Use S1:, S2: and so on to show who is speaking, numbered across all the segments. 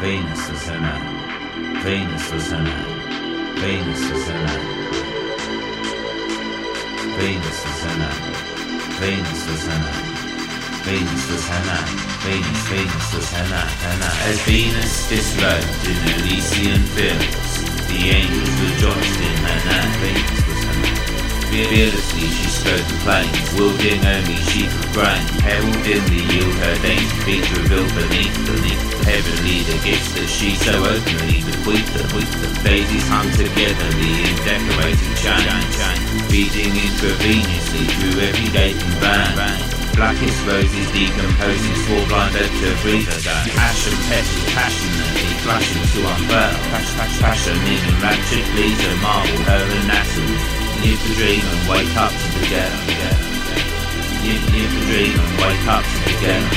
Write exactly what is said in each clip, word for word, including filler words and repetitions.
S1: Venus was her name. Venus was her name. Venus was her name. Venus was her name. Venus was her name. Venus was her name. Venus, Venus was her name. Her name. As Venus disrobed in Elysian fields, the angels rejoiced in her name. Venus was her name. Fearlessly she strode the plains, wielding only sheaf of grain. Heralding the yield her dainty feet revealed beneath, beneath the heavenly the gifts that she so openly bequeathed them. Daisies hung together, the decorated chain, chain, feeding intravenously through every gaping vein. Blackest roses decomposing, swore blinded to breathe again. Ashen petals passionately flashing to unfurl. Passion in enraptured please her marble her anatomy. Live the dream and wake up to the girl. Live, live the dream and wake up to the girl.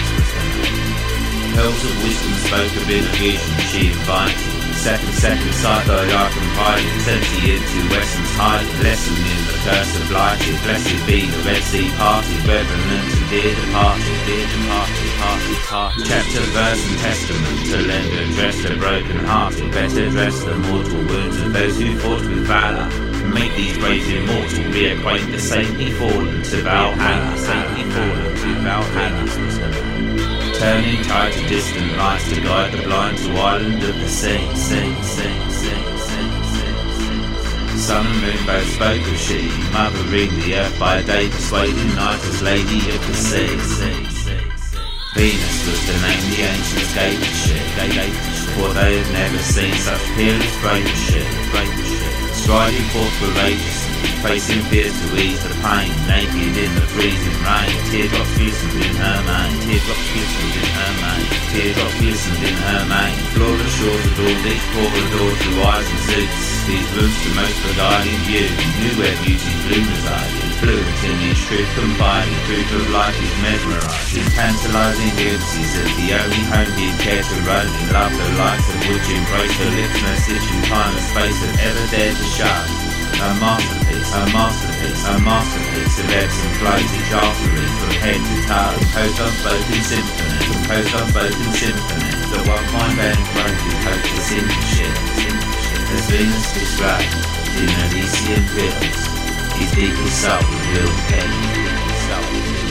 S1: Pearls of wisdom spoke of in a vision she invited. Second, second sight though I confided, senti into essence hiding. Lesson in the curse of blighted. Blessed be the Red Sea parted, reverent and dear departed, dear departed, departed, departed. Chapter, verse and testament to lend address the broken hearted. Better dress the mortal wounds of those who fought with valour. Make these braves immortal, reacquaint the saintly fallen to Valhalla. Saintly fallen to Valhalla. Turning tide to distant lights to guide the blind to island of the sea. Sea, sea, sea, sea, sea. Sun and moon both spoke of she, mothering the earth by day, persuading night as lady of the sea. Sea, sea. Venus was the name the ancients gave to she, for they had never seen such peerless braveship. Striding forth courageously, facing fears to ease the pain, naked in the freezing rain. Teardrops glistened in her mane, teardrops glistened in her mane, teardrops glistened in her mane. Flawless shores adored each corridor through eyes and suits. These rooms to most beguiling view, knew where beauty's bloom resided. Fluent in each truth confiding, truth of life is mesmerising. Tantalising glimpses of the only home he'd care to roam in. Love the likes of which embrace her lips, no stitch in time and space had ever dared to show. A masterpiece, a masterpiece, a masterpiece of ebbs and flows each artery from head to toe. Composed unspoken symphony, composed unspoken symphony. The one fine band broken hopeless sympathy. As Venus disrobed in Elysian fields, his deepest soul will pain, deepest soul.